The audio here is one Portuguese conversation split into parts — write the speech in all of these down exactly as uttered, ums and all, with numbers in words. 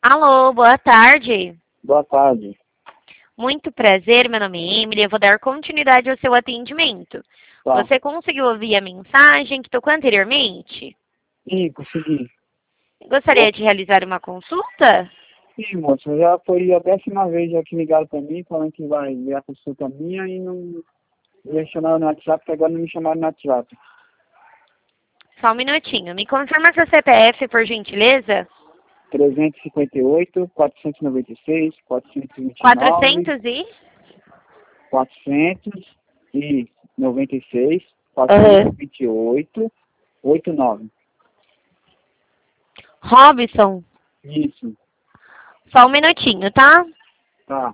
Alô, boa tarde. Boa tarde. Muito prazer, meu nome é Emily. Eu vou dar continuidade ao seu atendimento. Tá. Você conseguiu ouvir a mensagem que tocou anteriormente? Sim, consegui. Gostaria de realizar uma consulta? Sim, moça, já foi a décima vez já que ligaram pra mim, falando que vai ver a consulta minha e não me chamaram no WhatsApp, que agora não me chamaram no WhatsApp. Só um minutinho. Me confirma seu C P F, por gentileza? trezentos e cinquenta e oito, quatrocentos e noventa e seis, quatrocentos e vinte e nove, quatrocentos e... quatrocentos e noventa e seis, Uhum. quatrocentos e vinte e oito, oitenta e nove. Robson, Isso. só um minutinho, tá? Tá.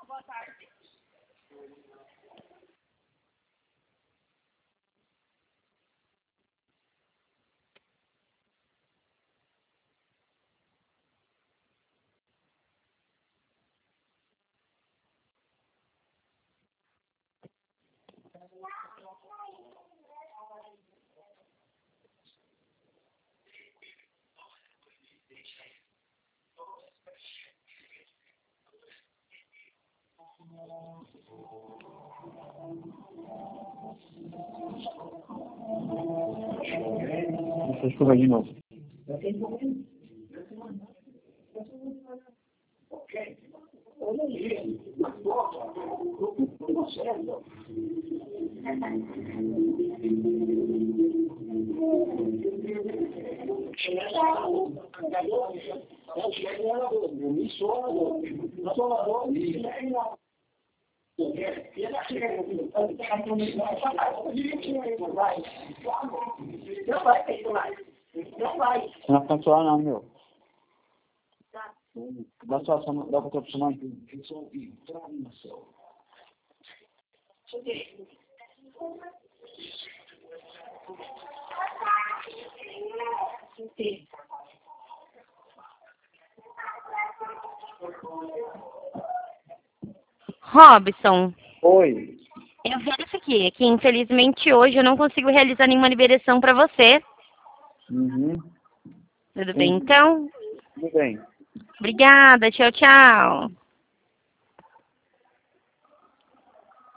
Deixa eu escrever de novo. Não vai cancelar não, meu. Dá só, só dá pra outra semana. Robson, Oi. eu verifiquei que infelizmente hoje eu não consigo realizar nenhuma liberação para você. Uhum. Tudo bem, Sim. então? Tudo bem. Obrigada, tchau, tchau.